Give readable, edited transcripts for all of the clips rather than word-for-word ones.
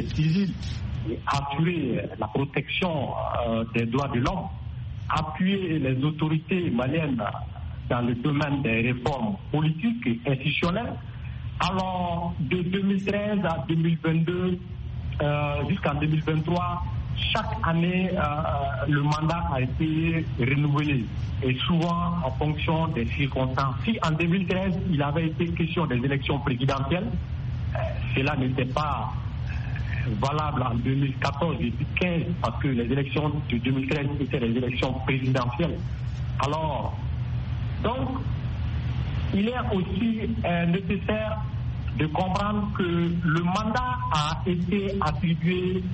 société civile et assurer la protection des droits de l'homme, appuyer les autorités maliennes dans le domaine des réformes politiques et institutionnelles. Alors, de 2013 à 2022 jusqu'en 2023, chaque année, le mandat a été renouvelé et souvent en fonction des circonstances. Si en 2013, il avait été question des élections présidentielles, cela n'était pas valable en 2014 et 2015 parce que les élections de 2013 étaient les élections présidentielles. Alors, donc, il est aussi nécessaire de comprendre que le mandat a été attribué,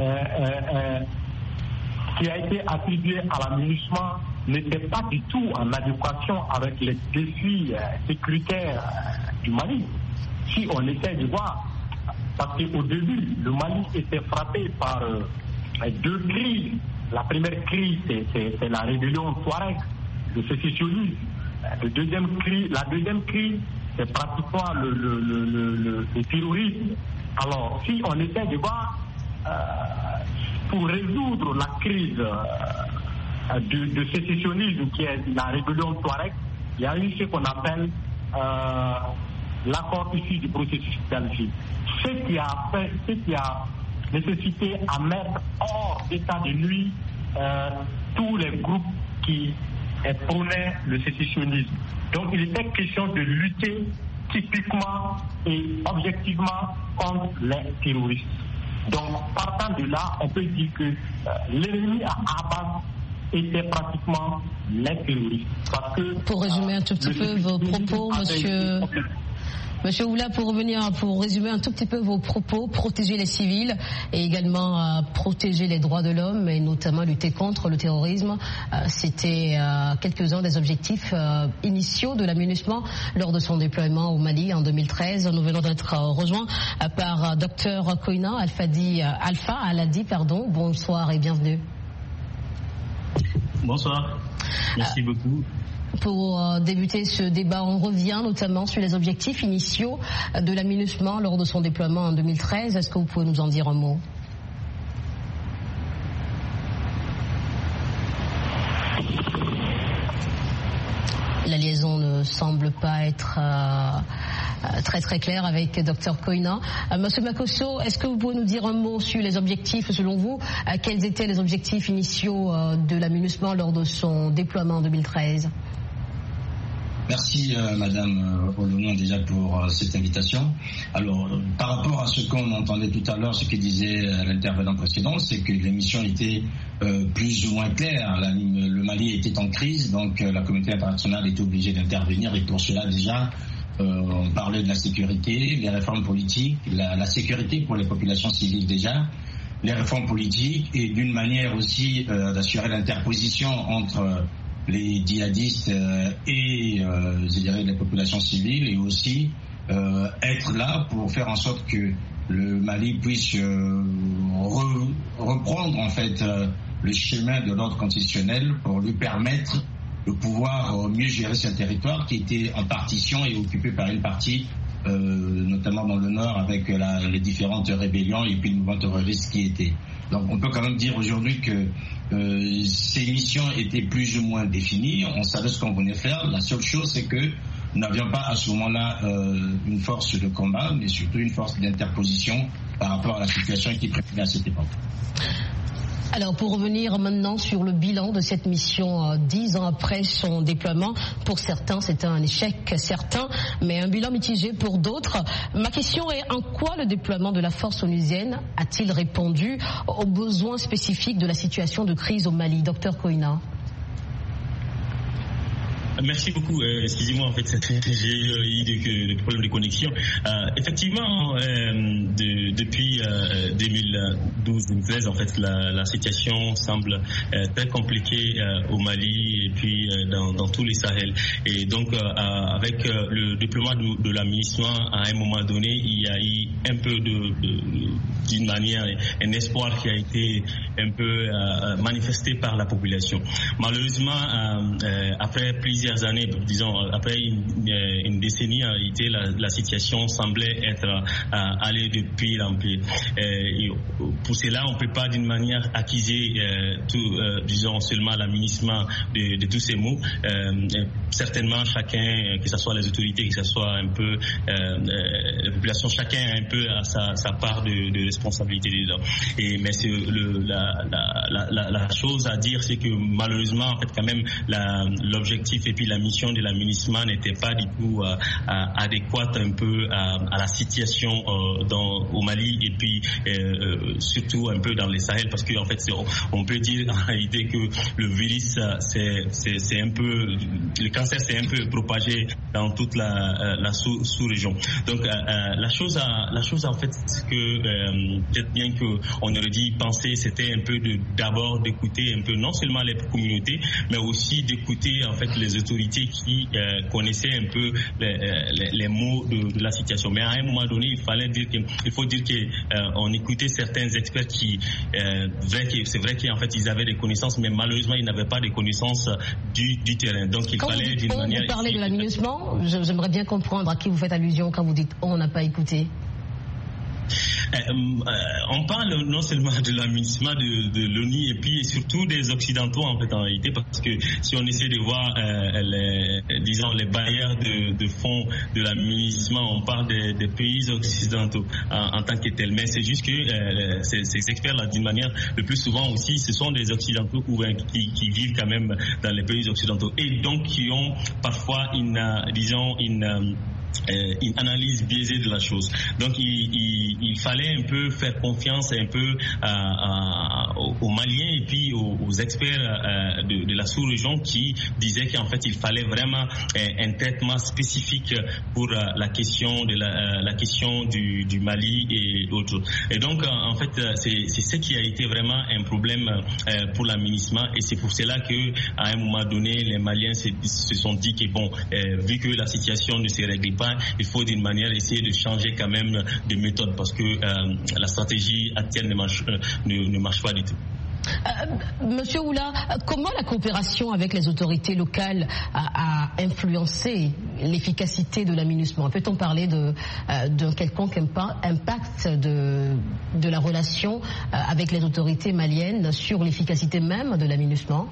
qui a été attribué à la MINUSMA n'était pas du tout en adéquation avec les défis sécuritaires du Mali. Si on essaie de voir, parce qu'au début, le Mali était frappé par deux crises. La première crise, c'est la rébellion Touareg, le sécessionnisme. La deuxième crise, c'est pratiquement le terrorisme. Alors, si on essaie de voir, pour résoudre la crise de sécessionnisme qui est la rébellion Touareg, il y a eu ce qu'on appelle l'accord issu du processus d'Alger. Ce qui a nécessité à mettre hors d'état de nuit tous les groupes qui prônaient le sécessionnisme. Donc il était question de lutter typiquement et objectivement contre les terroristes. Donc partant de là, on peut dire que l'ennemi à abattre était pratiquement les terroristes. Parce que, pour résumer un tout petit peu vos propos, Monsieur Oula, pour résumer un tout petit peu vos propos, protéger les civils et également protéger les droits de l'homme et notamment lutter contre le terrorisme, c'était quelques-uns des objectifs initiaux de la MINUSMA lors de son déploiement au Mali en 2013. Nous venons d'être rejoints par Dr Koina Alpha Aladi. Bonsoir et bienvenue. Bonsoir, merci beaucoup. Pour débuter ce débat, on revient notamment sur les objectifs initiaux de la MINUSMA lors de son déploiement en 2013. Est-ce que vous pouvez nous en dire un mot ? La liaison ne semble pas être très claire avec Dr Koina. Monsieur Makosso, est-ce que vous pouvez nous dire un mot sur les objectifs selon vous ? Quels étaient les objectifs initiaux de la MINUSMA lors de son déploiement en 2013 ? Merci Madame Olonon déjà pour cette invitation. Alors par rapport à ce qu'on entendait tout à l'heure, ce que disait l'intervenant précédent, c'est que les missions étaient plus ou moins claires. Le Mali était en crise, donc la communauté internationale était obligée d'intervenir et pour cela déjà on parlait de la sécurité, les réformes politiques, la sécurité pour les populations civiles déjà, les réformes politiques et d'une manière aussi d'assurer l'interposition entre les djihadistes et je dirais les populations civiles et aussi être là pour faire en sorte que le Mali puisse reprendre en fait le chemin de l'ordre constitutionnel pour lui permettre de pouvoir mieux gérer ce territoire qui était en partition et occupé par une partie notamment dans le nord avec les différentes rébellions et puis le mouvement terroriste qui était. Donc on peut quand même dire aujourd'hui que ces missions étaient plus ou moins définies, on savait ce qu'on venait faire. La seule chose c'est que nous n'avions pas à ce moment-là une force de combat, mais surtout une force d'interposition par rapport à la situation qui prévalait à cette époque. Alors pour revenir maintenant sur le bilan de cette mission 10 ans après son déploiement, pour certains c'était un échec certain, mais un bilan mitigé pour d'autres. Ma question est, en quoi le déploiement de la force onusienne a-t-il répondu aux besoins spécifiques de la situation de crise au Mali ? Docteur Koina. Merci beaucoup. Excusez-moi, en fait, j'ai eu des problèmes de connexion. Effectivement, depuis 2012-2013, en fait, la situation semble très compliquée au Mali et puis dans tous les Sahel. Et donc, avec le déploiement de la MINUSMA, à un moment donné, il y a eu un peu d'une manière, un espoir qui a été un peu manifesté par la population. Malheureusement, après plusieurs plusieurs années, disons après une décennie, en réalité, la situation semblait être allée de pire en pire. Pour cela, on ne peut pas d'une manière accuser disons seulement l'amunissement de tous ces mots. Certainement, chacun, que ce soit les autorités, que ce soit un peu la population, chacun a un peu sa part de responsabilité dedans. Mais c'est la chose à dire, c'est que malheureusement, en fait, quand même, l'objectif et puis la mission de l'amunissement n'était pas du tout adéquate un peu à la situation au Mali et puis surtout un peu dans les Sahel, parce qu'en fait, on peut dire en réalité que le virus, c'est un peu, le cancer s'est un peu propagé dans toute la sous-région. Donc la chose en fait, c'est que peut-être bien qu'on aurait dit penser, c'était un peu d'abord d'écouter un peu non seulement les communautés, mais aussi d'écouter en fait les autorités qui connaissaient un peu les mots de la situation. Mais à un moment donné, il faut dire qu'on écoutait certains experts qui, c'est vrai qu'en fait ils avaient des connaissances, mais malheureusement ils n'avaient pas de connaissances du terrain. Donc il fallait d'une manière. Vous parlez de l'amunissement, j'aimerais bien comprendre à qui vous faites allusion quand vous dites on n'a pas écouté. On parle non seulement de l'amunissement de l'ONU et puis surtout des Occidentaux en fait en réalité, parce que si on essaie de voir les bailleurs de fonds de l'amunissement, on parle des pays occidentaux en tant que tels. Mais c'est juste que ces experts-là, d'une manière, le plus souvent aussi, ce sont des Occidentaux qui vivent quand même dans les pays occidentaux et donc qui ont parfois une analyse biaisée de la chose. Donc il fallait un peu faire confiance un peu aux Maliens et puis aux experts de la sous-région qui disaient qu'en fait il fallait vraiment un traitement spécifique pour la question du Mali et d'autres. Et donc en fait c'est ce qui a été vraiment un problème pour l'amunissement, et c'est pour cela que à un moment donné les Maliens se sont dit que bon, vu que la situation ne se règle pas, il faut d'une manière essayer de changer quand même de méthode, parce que la stratégie actuelle ne marche pas du tout. Monsieur Oula, comment la coopération avec les autorités locales a influencé l'efficacité de l'amunissement? Peut-on parler d'un quelconque impact de la relation avec les autorités maliennes sur l'efficacité même de l'amunissement?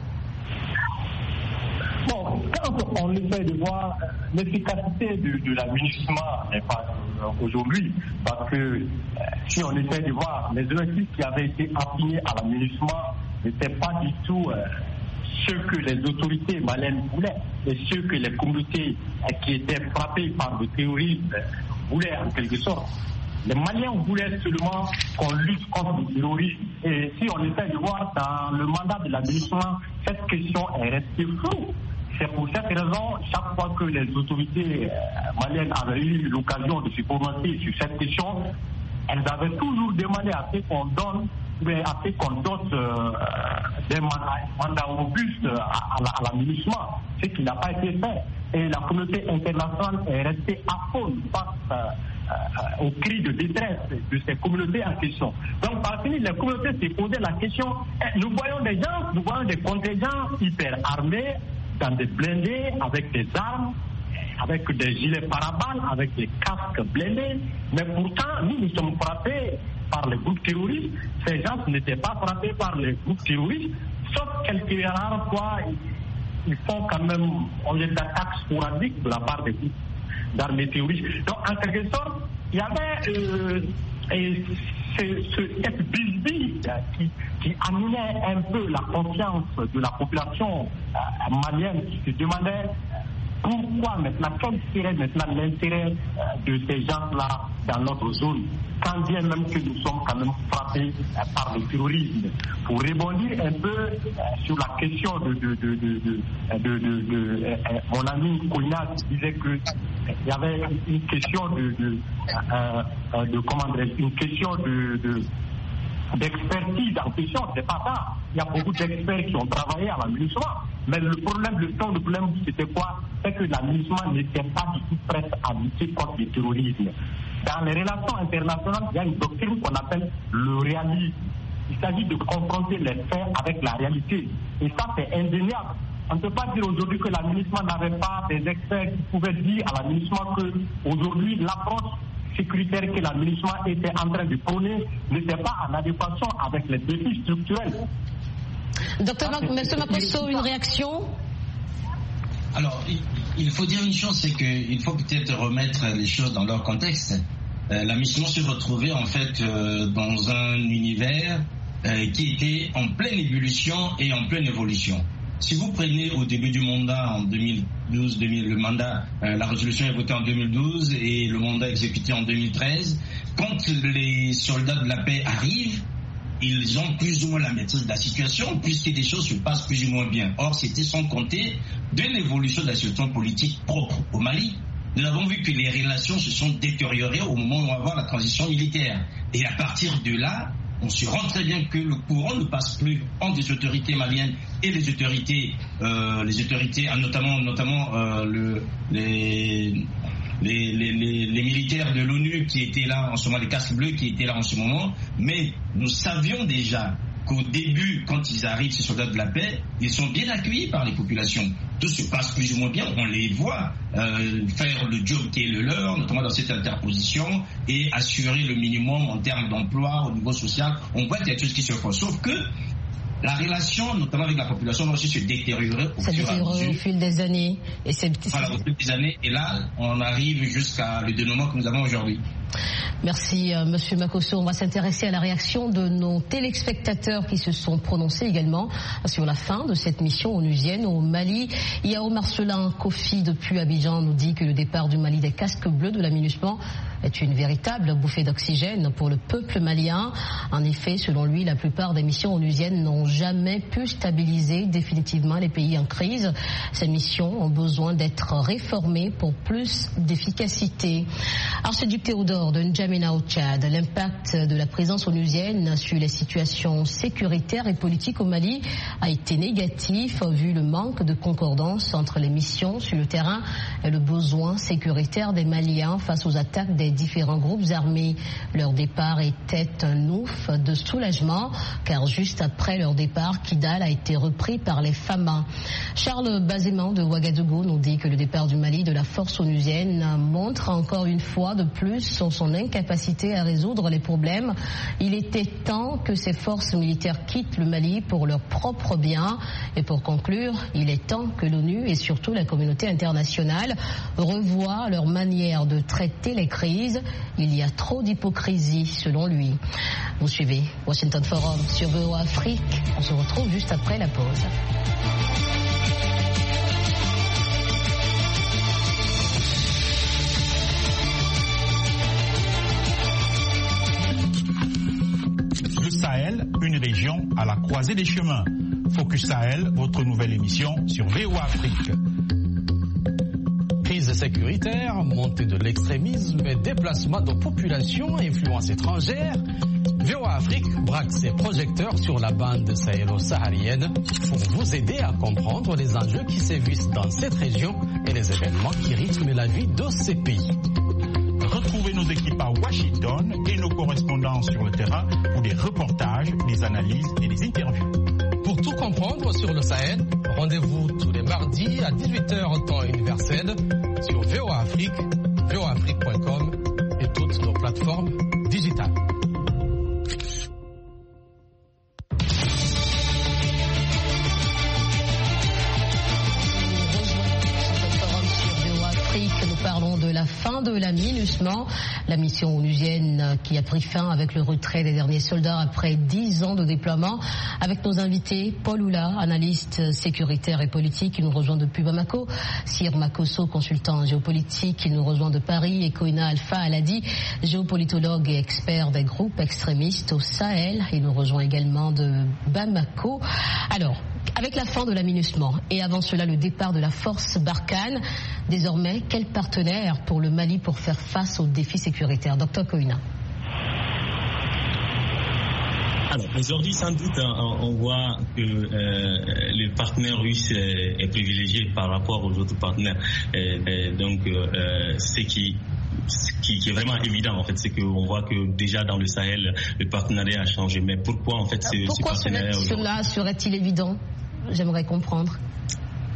Bon, quand on essaie de voir l'efficacité de l'amunissement n'est pas aujourd'hui, parce que si on essaie de voir les objectifs qui avaient été assignés à l'amunissement n'étaient pas du tout ce que les autorités maliennes voulaient, et ce que les communautés qui étaient frappées par le terrorisme voulaient en quelque sorte. Les Maliens voulaient seulement qu'on lutte contre le terrorisme. Et si on essaie de voir dans le mandat de l'amunissement, cette question est restée floue. C'est pour cette raison, chaque fois que les autorités maliennes avaient eu l'occasion de se prononcer sur cette question, elles avaient toujours demandé à ce qu'on donne, des mandats robustes à l'amunissement, ce qui n'a pas été fait. Et la communauté internationale est restée aphone face au cri de détresse de ces communautés en question. Donc, parmi les communautés se posaient la question, nous voyons des contingents hyper armés, dans des blindés, avec des armes, avec des gilets pare-balles, avec des casques blindés, mais pourtant, nous sommes frappés par les groupes terroristes. Ces gens n'étaient pas frappés par les groupes terroristes, sauf quelques rares fois, ils font quand même, on les attaque sporadiques de la part des groupes d'armées terroristes. Donc, en quelque sorte, il y avait cette bisbille qui amenait un peu la confiance de la population malienne, qui se demandait pourquoi maintenant, quel serait maintenant l'intérêt de ces gens-là dans notre zone, quand bien même que nous sommes quand même frappés par le terrorisme. Pour rebondir un peu sur la question de mon ami Koina qui disait qu'il y avait une question d'expertise en question, c'est pas ça. Il y a beaucoup d'experts qui ont travaillé à l'amunissement. Mais le problème, c'était quoi? C'est que l'amunissement n'était pas du tout prêt à lutter contre le terrorisme. Dans les relations internationales, il y a une doctrine qu'on appelle le réalisme. Il s'agit de confronter les faits avec la réalité. Et ça, c'est indéniable. On ne peut pas dire aujourd'hui que la MINUSMA n'avait pas des experts qui pouvaient dire à la MINUSMA qu'aujourd'hui, l'approche sécuritaire que la MINUSMA était en train de prôner n'était pas en adéquation avec les défis structurels. Docteur Makosso, une réaction? Alors, il faut dire une chose, c'est qu'il faut peut-être remettre les choses dans leur contexte. La mission se retrouvait en fait dans un univers qui était en pleine ébullition et en pleine évolution. Si vous prenez au début du mandat en 2012, le mandat, la résolution est votée en 2012 et le mandat exécuté en 2013, quand les soldats de la paix arrivent, ils ont plus ou moins la maîtrise de la situation puisque des choses se passent plus ou moins bien. Or, c'était sans compter de l'évolution de la situation politique propre au Mali. Nous avons vu que les relations se sont détériorées au moment où on va avoir la transition militaire. Et à partir de là, on se rend très bien que le courant ne passe plus entre les autorités maliennes et les autorités notamment les militaires de l'ONU qui étaient là en ce moment, les casques bleus qui étaient là en ce moment. Mais nous savions déjà qu'au début, quand ils arrivent, ces soldats de la paix, ils sont bien accueillis par les populations. Tout se passe plus ou moins bien. On les voit faire le job qui est le leur, notamment dans cette interposition, et assurer le minimum en termes d'emploi au niveau social. On voit qu'il y a tout ce qui se fait. Sauf que la relation, notamment avec la population, va aussi se détériorer au fil des années. Au fil des années. Et là, on arrive jusqu'à le dénouement que nous avons aujourd'hui. Merci Monsieur Makosso. On va s'intéresser à la réaction de nos téléspectateurs qui se sont prononcés également sur la fin de cette mission onusienne au Mali. Yao Marcelin Kofi depuis Abidjan nous dit que le départ du Mali des casques bleus de la MINUSMA est une véritable bouffée d'oxygène pour le peuple malien. En effet, selon lui, la plupart des missions onusiennes n'ont jamais pu stabiliser définitivement les pays en crise. Ces missions ont besoin d'être réformées pour plus d'efficacité. Archiduc Théodore de N'Djamena au Tchad, l'impact de la présence onusienne sur les situations sécuritaires et politiques au Mali a été négatif vu le manque de concordance entre les missions sur le terrain et le besoin sécuritaire des Maliens face aux attaques des différents groupes armés. Leur départ était un ouf de soulagement car juste après leur départ, Kidal a été repris par les Fama. Charles Bazéman de Ouagadougou nous dit que le départ du Mali de la force onusienne montre encore une fois de plus son incapacité à résoudre les problèmes. Il était temps que ces forces militaires quittent le Mali pour leur propre bien. Et pour conclure, il est temps que l'ONU et surtout la communauté internationale revoient leur manière de traiter les crises. Il y a trop d'hypocrisie selon lui. Vous suivez Washington Forum sur VOA Afrique. On se retrouve juste après la pause. Le Sahel, une région à la croisée des chemins. Focus Sahel, votre nouvelle émission sur VOA Afrique. Crise sécuritaire, montée de l'extrémisme et déplacement de populations à influence étrangère, VOA Afrique braque ses projecteurs sur la bande sahélo-saharienne pour vous aider à comprendre les enjeux qui sévissent dans cette région et les événements qui rythment la vie de ces pays. Retrouvez nos équipes à Washington et nos correspondants sur le terrain pour des reportages, des analyses et des interviews. Pour tout comprendre sur le Sahel, rendez-vous tous les mardis à 18h temps universel sur VOA Afrique, voaafrique.com et toutes nos plateformes digitales. Nous parlons de la fin de la MINUSMA, la mission onusienne qui a pris fin avec le retrait des derniers soldats après 10 ans de déploiement. Avec nos invités, Paul Oula, analyste sécuritaire et politique, qui nous rejoint depuis Bamako, Sir Makosso, consultant géopolitique, qui nous rejoint de Paris, et Koina Alpha Aladi, géopolitologue et expert des groupes extrémistes au Sahel. Il nous rejoint également de Bamako. Alors, avec la fin de la MINUSMA et avant cela le départ de la force Barkhane, désormais, quel partenaire pour le Mali pour faire face aux défis sécuritaires? Docteur Koina. Alors aujourd'hui, sans doute, on voit que le partenaire russe est privilégié par rapport aux autres partenaires. Donc, ce qui est vraiment évident, en fait, c'est qu'on voit que déjà dans le Sahel, le partenariat a changé. Mais pourquoi, en fait, ce partenariat... Pourquoi cela serait-il évident? J'aimerais comprendre.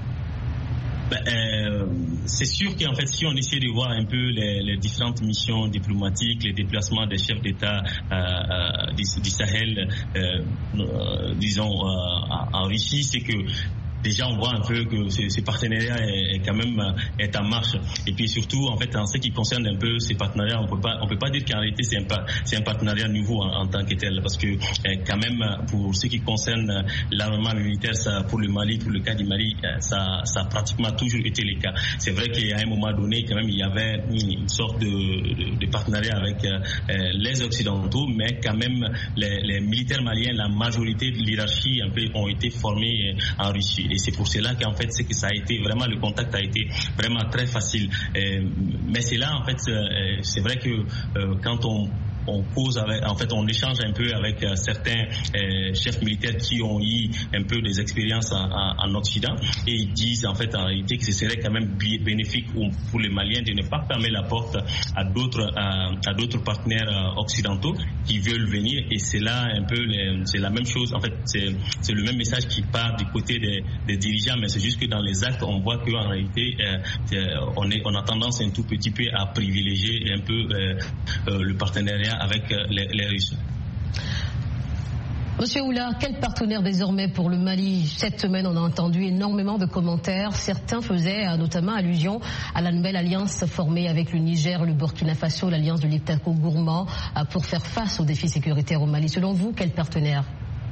C'est sûr qu'en fait, si on essaie de voir un peu les différentes missions diplomatiques, les déplacements des chefs d'État du Sahel, disons en Russie, c'est que déjà on voit un peu que ce partenariat est quand même en marche. Et puis surtout, en fait, en ce qui concerne un peu ces partenariats, on peut pas dire qu'en réalité c'est un partenariat nouveau en tant que tel, parce que quand même pour ce qui concerne l'armement militaire, ça, pour le Mali, pour le cas du Mali, ça a pratiquement toujours été le cas. C'est vrai qu'à un moment donné, quand même, il y avait une sorte de partenariat avec les Occidentaux, mais quand même les militaires maliens, la majorité de l'hierarchie un peu ont été formés en Russie. Et c'est pour cela qu'en fait, c'est que ça a été vraiment, le contact a été vraiment très facile. Mais c'est là, en fait, c'est vrai que quand on cause avec, en fait, on échange un peu avec certains chefs militaires qui ont eu un peu des expériences en Occident, et ils disent en fait en réalité que ce serait quand même bénéfique pour les Maliens de ne pas fermer la porte à d'autres partenaires occidentaux qui veulent venir. Et c'est là un peu c'est la même chose, en fait, c'est le même message qui part du côté des dirigeants, mais c'est juste que dans les actes on voit qu'en réalité on a tendance un tout petit peu à privilégier un peu le partenariat avec les Russes. Monsieur Oula, quel partenaire désormais pour le Mali? Cette semaine, on a entendu énormément de commentaires. Certains faisaient notamment allusion à la nouvelle alliance formée avec le Niger, le Burkina Faso, l'alliance de l'Iptako gourmand pour faire face aux défis sécuritaires au Mali. Selon vous, quel partenaire?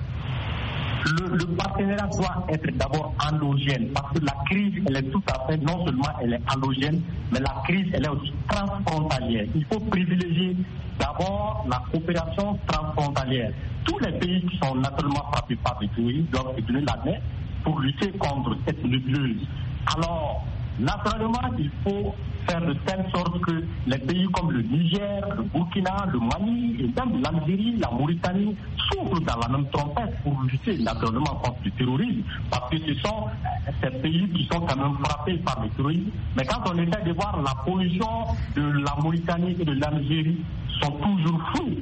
Le partenariat doit être d'abord endogène, parce que la crise, elle est tout à fait, non seulement elle est endogène, mais la crise, elle est aussi transfrontalière. Il faut privilégier d'abord la coopération transfrontalière. Tous les pays qui sont naturellement frappés par les terroristes doivent se donner la main pour lutter contre cette nébuleuse. Alors, naturellement, il faut faire de telle sorte que les pays comme le Niger, le Burkina, le Mali et même l'Algérie, la Mauritanie souffrent dans la même trompette pour lutter naturellement contre le terrorisme, parce que ce sont ces pays qui sont quand même frappés par le terrorisme. Mais quand on essaie de voir la position de la Mauritanie et de l'Algérie sont toujours floues,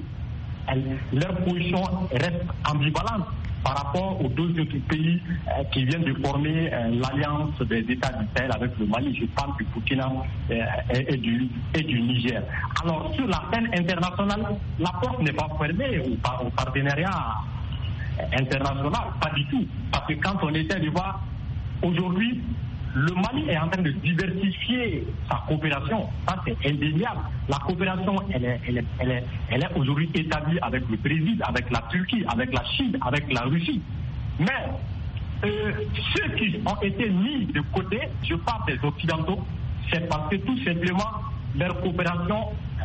leur position reste ambivalente par rapport aux deux autres pays qui viennent de former l'alliance des États du Sahel avec le Mali. Je parle du Burkina et du Niger. Alors sur la scène internationale, la porte n'est pas fermée au partenariat international, pas du tout. Parce que quand on essaie de voir aujourd'hui, le Mali est en train de diversifier sa coopération. Ça, c'est indéniable. La coopération, elle est aujourd'hui établie avec le Brésil, avec la Turquie, avec la Chine, avec la Russie. Mais ceux qui ont été mis de côté, je parle des Occidentaux, c'est parce que tout simplement, leur coopération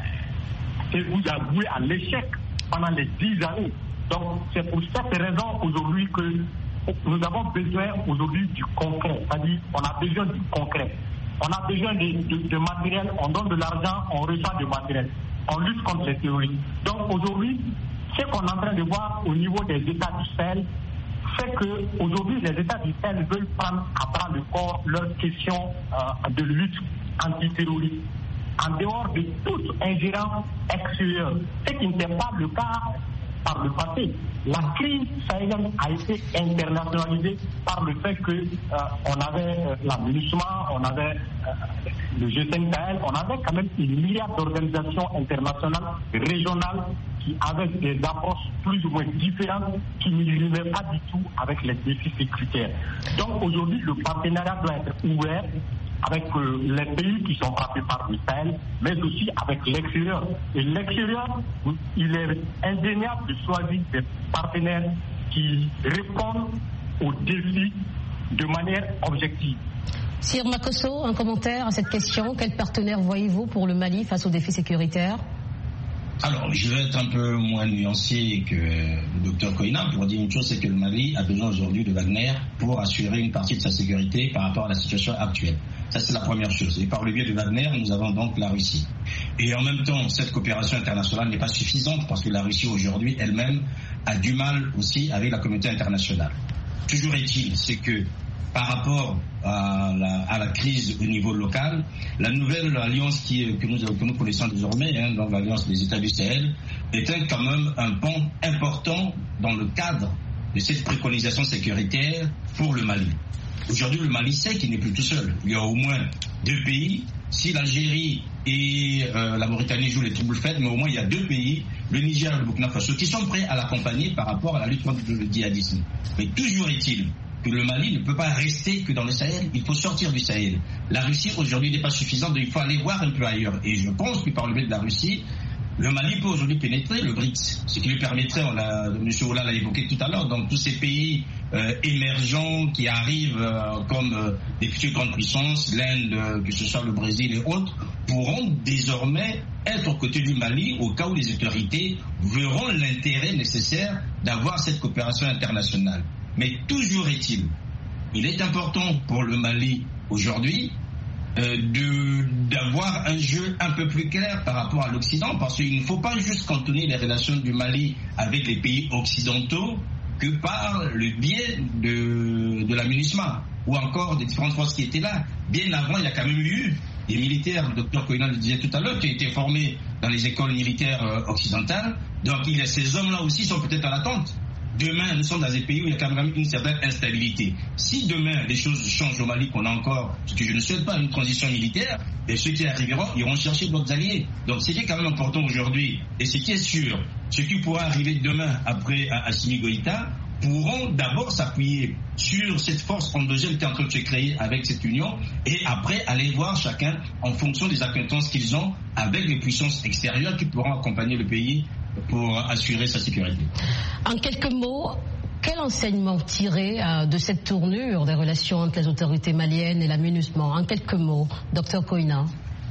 s'est vouée à l'échec pendant les 10 années. Donc, c'est pour cette raison aujourd'hui que nous avons besoin aujourd'hui du concret, c'est-à-dire on a besoin du concret. On a besoin de matériel, on donne de l'argent, on reçoit du matériel. On lutte contre les terroristes. Donc aujourd'hui, ce qu'on est en train de voir au niveau des États du Sahel, c'est qu'aujourd'hui les États du Sahel veulent prendre à bras le corps leur question de lutte antiterroriste, en dehors de toute ingérence extérieure, ce qui n'était pas le cas par le passé. La crise sahélienne a été internationalisée par le fait qu'on avait l'aménagement, on avait le G5 Sahel, on avait quand même une myriade d'organisations internationales, régionales, qui avaient des approches plus ou moins différentes, qui ne limaient pas du tout avec les défis sécuritaires. Donc aujourd'hui, le partenariat doit être ouvert avec les pays qui sont frappés par le Sahel, mais aussi avec l'extérieur. Et l'extérieur, il est indéniable de choisir des partenaires qui répondent aux défis de manière objective. Sir Makosso, un commentaire à cette question. Quel partenaire voyez-vous pour le Mali face aux défis sécuritaires? Alors, je vais être un peu moins nuancé que le docteur Koina pour dire une chose, c'est que le Mali a besoin aujourd'hui de Wagner pour assurer une partie de sa sécurité par rapport à la situation actuelle. Ça, c'est la première chose. Et par le biais de Wagner, nous avons donc la Russie. Et en même temps, cette coopération internationale n'est pas suffisante parce que la Russie aujourd'hui elle-même a du mal aussi avec la communauté internationale. Toujours est-il, c'est que par rapport à la crise au niveau local, la nouvelle alliance que nous connaissons désormais, donc l'alliance des États du Sahel, est quand même un pan important dans le cadre de cette préconisation sécuritaire pour le Mali. Aujourd'hui, le Mali sait qu'il n'est plus tout seul. Il y a au moins 2 pays. Si l'Algérie et la Mauritanie jouent les troubles faits, mais au moins il y a 2 pays, le Niger et le Burkina Faso, qui sont prêts à l'accompagner par rapport à la lutte contre le djihadisme. Mais toujours est-il que le Mali ne peut pas rester que dans le Sahel, il faut sortir du Sahel. La Russie aujourd'hui n'est pas suffisante, il faut aller voir un peu ailleurs. Et je pense que par le biais de la Russie, le Mali peut aujourd'hui pénétrer le BRICS, ce qui lui permettrait, M. Oula l'a évoqué tout à l'heure, donc tous ces pays émergents qui arrivent comme des futures grandes puissances, l'Inde, que ce soit le Brésil et autres, pourront désormais être aux côtés du Mali au cas où les autorités verront l'intérêt nécessaire d'avoir cette coopération internationale. Mais toujours est-il, il est important pour le Mali aujourd'hui d'avoir un jeu un peu plus clair par rapport à l'Occident, parce qu'il ne faut pas juste cantonner les relations du Mali avec les pays occidentaux que par le biais de la MINUSMA ou encore des différentes forces qui étaient là. Bien avant, il y a quand même eu des militaires, le docteur Koina le disait tout à l'heure, qui ont été formés dans les écoles militaires occidentales. Donc ces hommes-là aussi sont peut-être à l'attente. Demain, nous sommes dans un pays où il y a quand même une certaine instabilité. Si demain, les choses changent au Mali, qu'on a encore, ce que je ne souhaite pas, une transition militaire, et ceux qui arriveront iront chercher d'autres alliés. Donc, ce qui est quand même important aujourd'hui, et ce qui est sûr, ce qui pourra arriver demain après Assimi Goïta, pourront d'abord s'appuyer sur cette force endogène qui est en train de se créer avec cette union, et après aller voir chacun en fonction des acquaintances qu'ils ont avec les puissances extérieures qui pourront accompagner le pays pour assurer sa sécurité. En quelques mots, quel enseignement tirer de cette tournure des relations entre les autorités maliennes et la MINUSMA? En quelques mots, Dr Koina.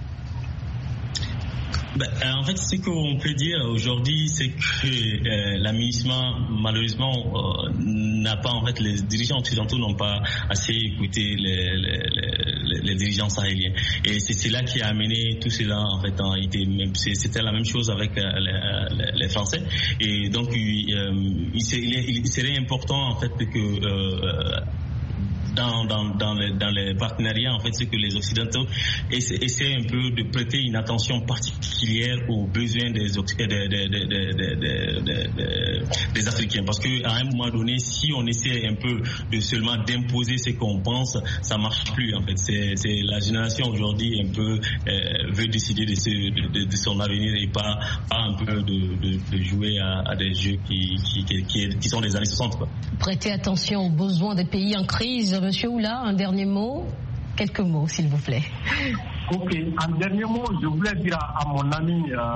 En fait, ce qu'on peut dire aujourd'hui, c'est que la MINUSMA, malheureusement, n'a pas, en fait, les dirigeants occidentaux n'ont pas assez écouté les dirigeants sahéliens. Et c'est cela qui a amené tout cela, en fait, c'était la même chose avec les Français. Et donc, il serait important, en fait, que dans les partenariats, en fait, c'est que les Occidentaux essaient un peu de prêter une attention particulière aux besoins des Africains. Parce qu'à un moment donné, si on essaie un peu de seulement d'imposer ce qu'on pense, ça marche plus, en fait. C'est la génération aujourd'hui un peu veut décider de son avenir et pas un peu de jouer à des jeux qui sont des années 60, quoi. Prêter attention aux besoins des pays en crise. Monsieur Oula, un dernier mot? Quelques mots, s'il vous plaît. Ok, un dernier mot, je voulais dire à mon ami,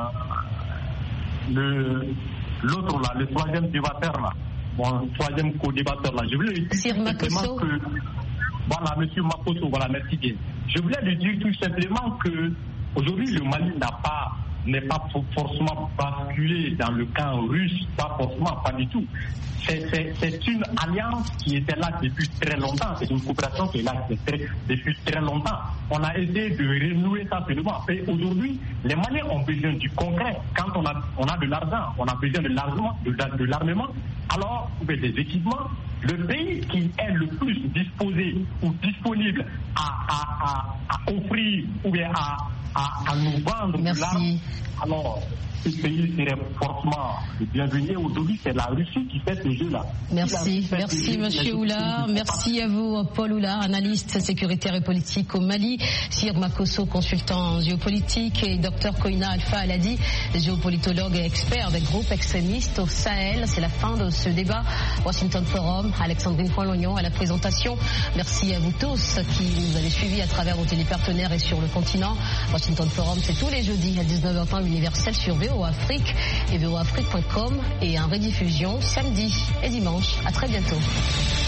l'autre là, le troisième débatteur là, mon troisième co-débatteur là, je voulais lui dire simplement que, voilà, monsieur Makosso, voilà, merci bien. Je voulais lui dire tout simplement que aujourd'hui le Mali n'est pas forcément basculé dans le camp russe, pas forcément, pas du tout. C'est une alliance qui était là depuis très longtemps, c'est une coopération qui est là depuis très longtemps. On a essayé de renouer ça seulement. Et aujourd'hui, les Maliens ont besoin du concret. Quand on a de l'argent, on a besoin de l'armement, alors des équipements. Le pays qui est le plus disposé ou disponible à offrir ou bien à nous vendre de l'arme, alors ce pays serait forcément le bienvenu. Aujourd'hui, c'est la Russie qui fait ce jeu-là. Merci monsieur Oula. Merci à vous, Paul Oula, analyste sécuritaire et politique au Mali, Sir Makosso, consultant géopolitique, et Dr Koina Alpha Aladi, géopolitologue et expert des groupes extrémistes au Sahel. C'est la fin de ce débat Washington Forum. Alexandrine Poinlognon à la présentation. Merci à vous tous qui nous avez suivis à travers vos télépartenaires et sur le continent. Washington Forum, c'est tous les jeudis à 19h universel sur VOA Afrique et voaafrique.com, et en rediffusion samedi et dimanche. À très bientôt.